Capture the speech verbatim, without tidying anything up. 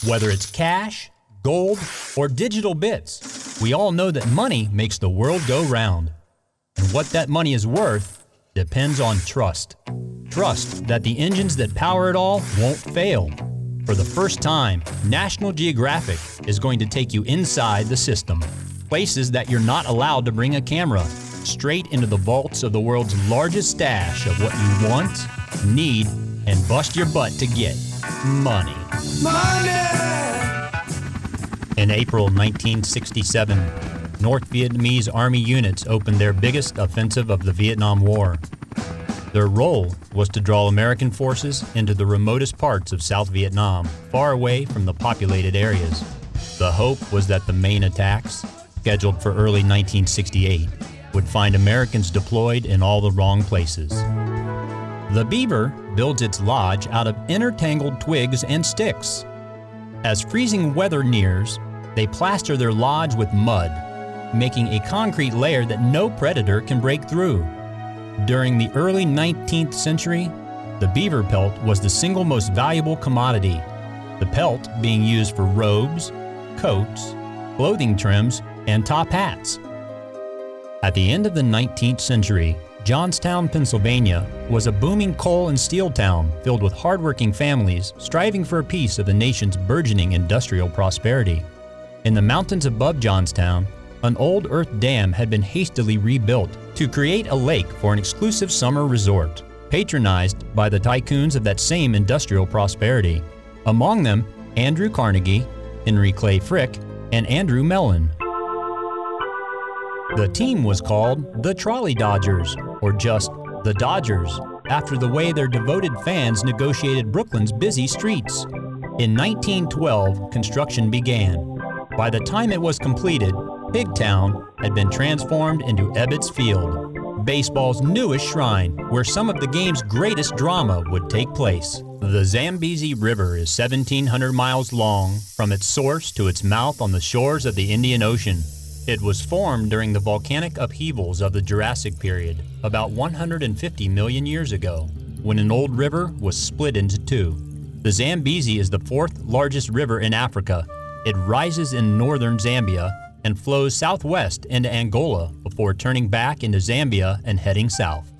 Whether it's cash, gold, or digital bits, we all know that money makes the world go round. And what that money is worth depends on trust. Trust that the engines that power it all won't fail. For the first time, National Geographic is going to take you inside the system. Places that you're not allowed to bring a camera. Straight into the vaults of the world's largest stash of what you want, need, and bust your butt to get. Money. Money! In April nineteen sixty-seven, North Vietnamese Army units opened their biggest offensive of the Vietnam War. Their role was to draw American forces into the remotest parts of South Vietnam, far away from the populated areas. The hope was that the main attacks, scheduled for early nineteen sixty-eight, would find Americans deployed in all the wrong places. The beaver builds its lodge out of intertangled twigs and sticks. As freezing weather nears, they plaster their lodge with mud, making a concrete layer that no predator can break through. During the early nineteenth century, the beaver pelt was the single most valuable commodity, the pelt being used for robes, coats, clothing trims, and top hats. At the end of the nineteenth century, Johnstown, Pennsylvania was a booming coal and steel town filled with hardworking families striving for a piece of the nation's burgeoning industrial prosperity. In the mountains above Johnstown, an old earth dam had been hastily rebuilt to create a lake for an exclusive summer resort, patronized by the tycoons of that same industrial prosperity. Among them, Andrew Carnegie, Henry Clay Frick, and Andrew Mellon. The team was called the Trolley Dodgers, or just the Dodgers, after the way their devoted fans negotiated Brooklyn's busy streets. In nineteen twelve, construction began. By the time it was completed, Pigtown had been transformed into Ebbets Field, baseball's newest shrine, where some of the game's greatest drama would take place. The Zambezi River is seventeen hundred miles long from its source to its mouth on the shores of the Indian Ocean. It was formed during the volcanic upheavals of the Jurassic period, about one hundred fifty million years ago, when an old river was split into two. The Zambezi is the fourth largest river in Africa. It rises in northern Zambia and flows southwest into Angola before turning back into Zambia and heading south.